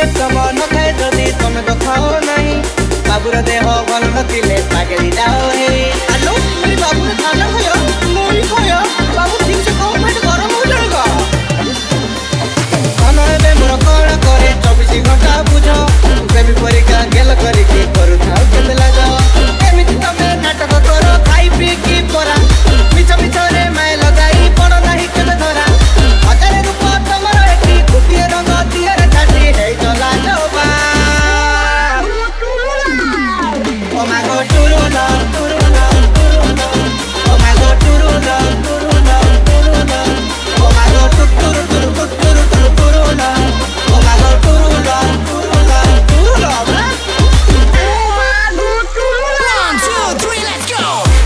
श्रम न खाए जदि तमे तो खाओ नहीं बाबूर देह भल नथिले पागेली जाओ हे आलो मेरी बाबू ने खाना खाया नहीं खाया बाबू ठीक से कम पेट गरम हो जाएगा खाना दे मोर कण करे 24 घंटा बुझो बेबी परीक्षा गेल करी की करू थाओ केते लाजो एमिति तमे नाटक करो खाई पी की परा मिछ मिछ रे माय लगाई पड़ नाही केते धरा हजार रूपा तमर एठी गुटिए रंग दिए रे छाटी हे चला जोबा ओ माय गॉड टुरुला टुरुला टुरुला ओ माय गॉड टुरुला टुरुला टुरुला ओ माय गॉड टुरुला टुरुला टुरुला ओ माय गॉड टुरुला टुरुला टुरुला 1, 2, 3, let's go.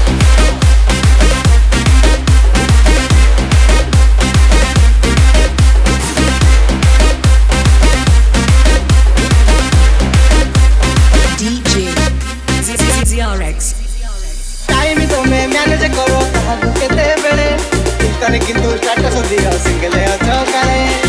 DJ ZRX. Time तो मैं मैनेज करो तहां केते बेले इतने किंतु स्टार्ट कर दिया सिंगल है अच्छा करे